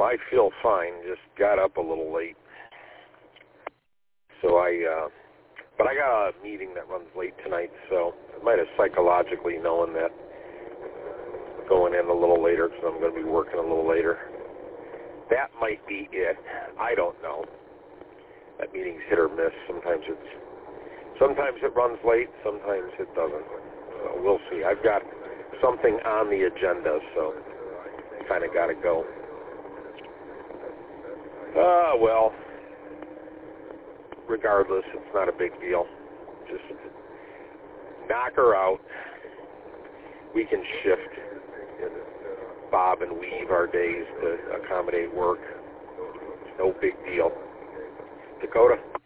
I feel fine. Just got up a little late. So but I got a meeting that runs late tonight, so I might have psychologically known that going in a little later because I'm going to be working a little later. That might be it. I don't know. That meeting's hit or miss. Sometimes it runs late, sometimes it doesn't. So we'll see. I've got something on the agenda, so kind of got to go. Well, regardless, it's not a big deal. Just knock her out. We can shift and bob and weave our days to accommodate work. It's no big deal. Dakota?